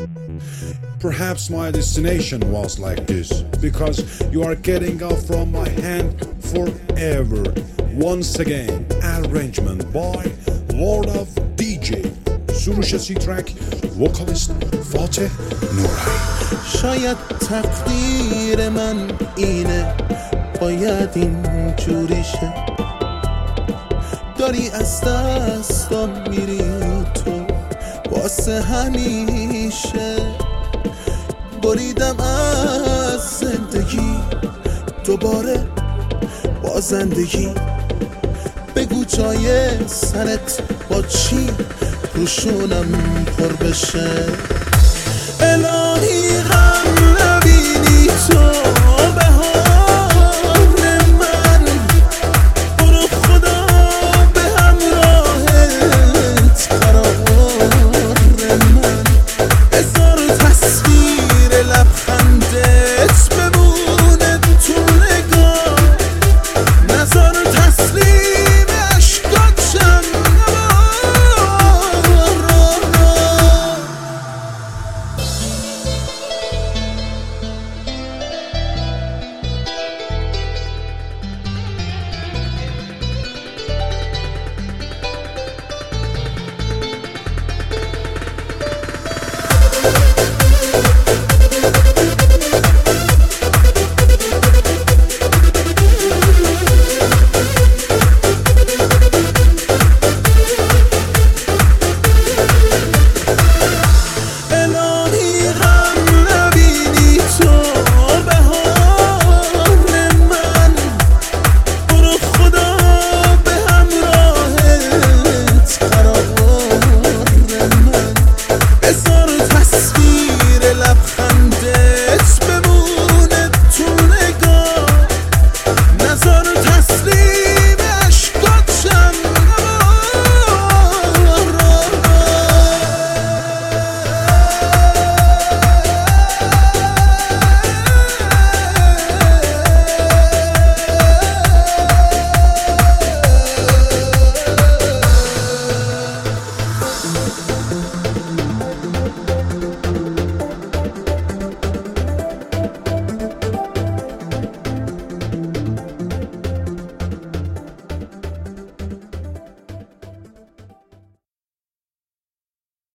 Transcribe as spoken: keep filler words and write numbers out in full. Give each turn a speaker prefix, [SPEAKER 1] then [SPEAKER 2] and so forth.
[SPEAKER 1] Perhaps my destination was like this, because you are getting off from my hand forever. Once again, arrangement by Lord of دی جی. سروش سی ترک، وکالیست فاتح نورایی.
[SPEAKER 2] شاید تقدیر من اینه، باید اینجوری شه. داری از دستم میری تو واسه همیشه. بریدم از زندگی دوباره با زندگی. بگو جای سرت با چی روشونم پر بشه. الهی